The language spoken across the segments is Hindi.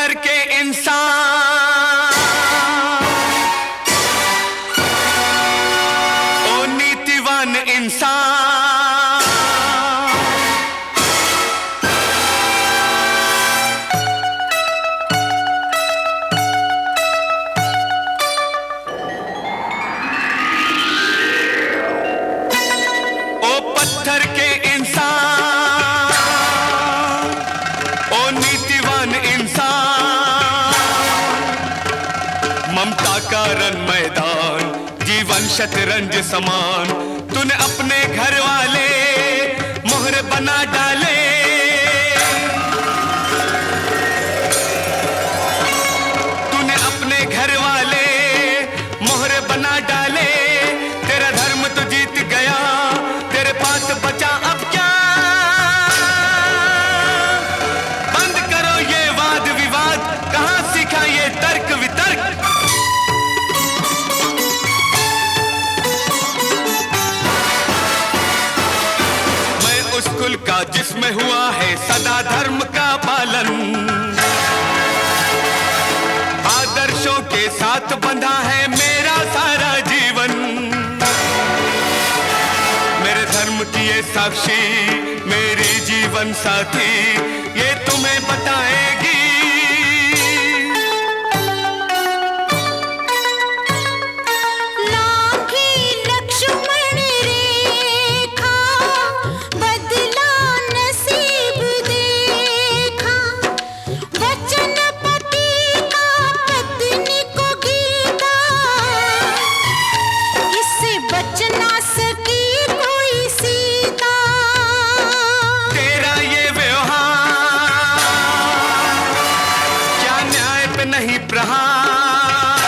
पत्थर के इंसान, ओ नीतिवान इंसान, ओ पत्थर के इंसान, ओ नीतिवान इंसान, ममता का रन मैदान, जीवन शतरंज समान, तूने अपने घर वाले मोहर बना डाले, तूने अपने घर वाले मोहर बना डाले, तेरा धर्म तो जीत गया, तेरे पास बचा अब क्या, बंद करो ये वाद विवाद, कहां सीखा ये तर्क वितर्क। मैं उस कुल का जिसमें हुआ है सदा धर्म का पालन, आदर्शों के साथ बंधा है मेरा सारा जीवन, मेरे धर्म की ये साक्षी मेरी जीवन साथी ये तुम्हें बताएगी। लाखी लक्ष्मण रेखा बदला नसीब देखा, वचन पति का पत्नी को गीता, इससे बच ना सकी कोई सीता। तेरा ये व्यवहार क्या न्याय पे नहीं प्रहार,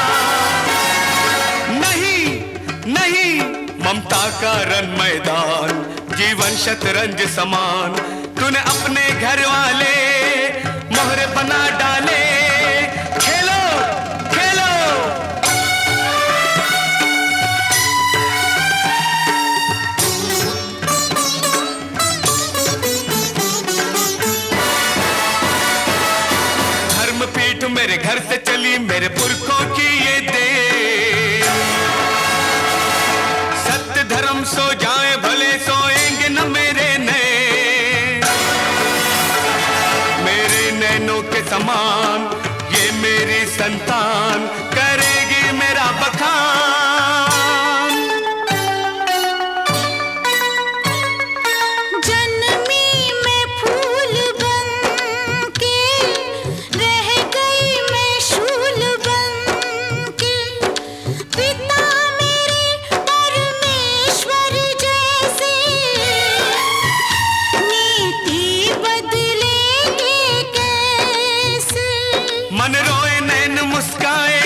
नहीं नहीं, ममता का रन मैदान, जीवन शतरंज समान, तूने अपने घर वाले मोहरे बना डाले, खेलो खेलो। धर्मपीठ मेरे घर से चली मेरे पुरखों की ये देन, सत्य धर्म सो जाए भले सोएंगे न मेरे नैन, मेरे नैनों के समान ये मेरी संतान करेगी मेरा बखान। जन्मी मैं फूल बन के, रह गई मैं शूल बन के, पिता मेरे परमेश्वर जैसे, नीति बदलेंगे कैसे। मन रोए नैन मुस्काए,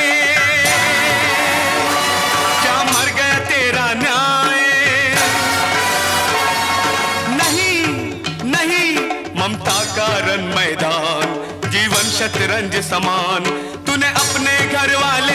क्या मर गया तेरा न्याय, नहीं नहीं, ममता का रन मैदान, जीवन शतरंज समान, तूने अपने घर वाले